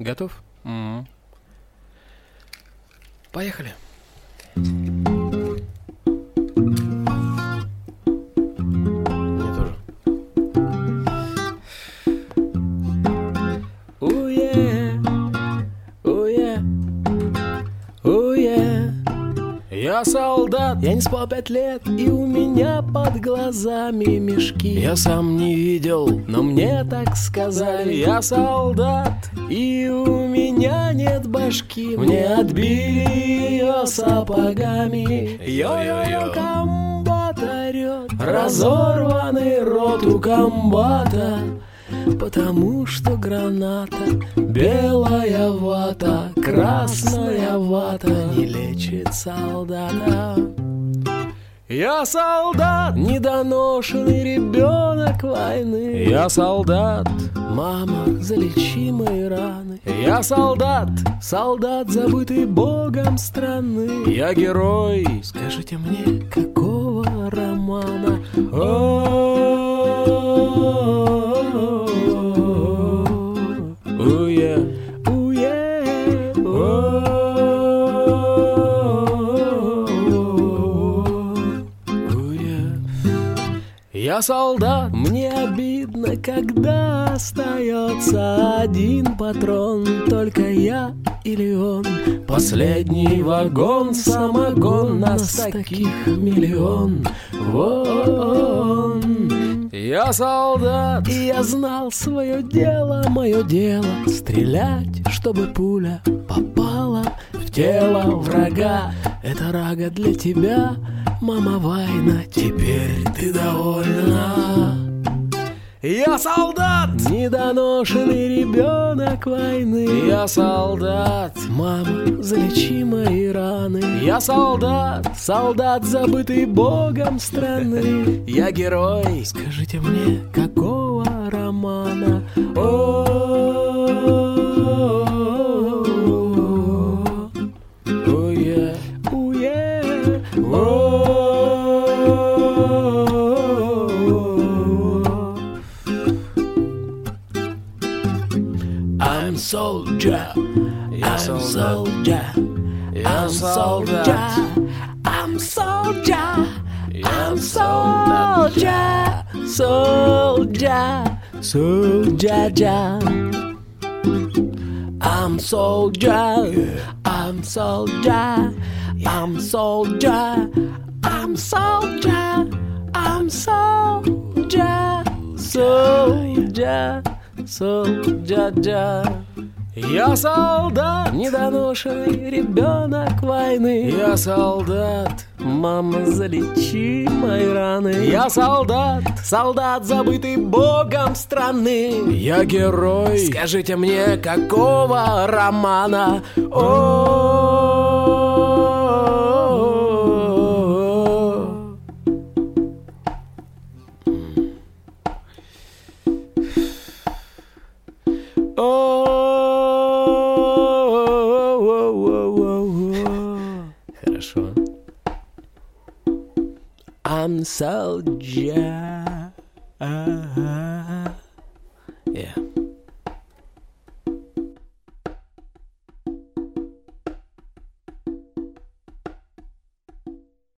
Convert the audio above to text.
Готов? Поехали. Мне тоже. Я солдат, я не спал 5 лет, и у меня под глазами мешки. Я сам не видел, но мне так сказали. Я солдат, и у меня нет башки. Мне отбили ее сапогами. Йо-йо-йо, комбат орет, разорванный рот у комбата. Потому что граната, белая вата, красная вата не лечит солдата. Я солдат, недоношенный ребенок войны. Я солдат, мама, залечи мои раны. Я солдат, солдат, забытый богом страны. Я герой, скажите мне, какого романа? Я солдат, мне обидно, когда остается один патрон. Только я или он, последний вагон, самогон, нас таких миллион. Вон. Я солдат, и я знал свое дело, мое дело стрелять, чтобы пуля попала в тело врага. Это рага для тебя, мама Вайна, теперь ты довольна. Я солдат, недоношенный ребенок войны. Я солдат, мама, залечи мои раны. Я солдат, солдат, забытый богом страны. Я герой, скажите мне, какого романа? I'm soldier, I'm soldier, I'm soldier, I'm soldier, I'm soldier, soldier, soldier. I'm soldier, I'm soldier, I'm soldier, I'm soldier, I'm soldier, soldier. Солдат, я солдат, недоношенный ребенок войны. Я солдат, мама, залечи мои раны. Я солдат, солдат, забытый богом страны. Я герой, скажите мне, какого романа? Хорошо. I'm soldier.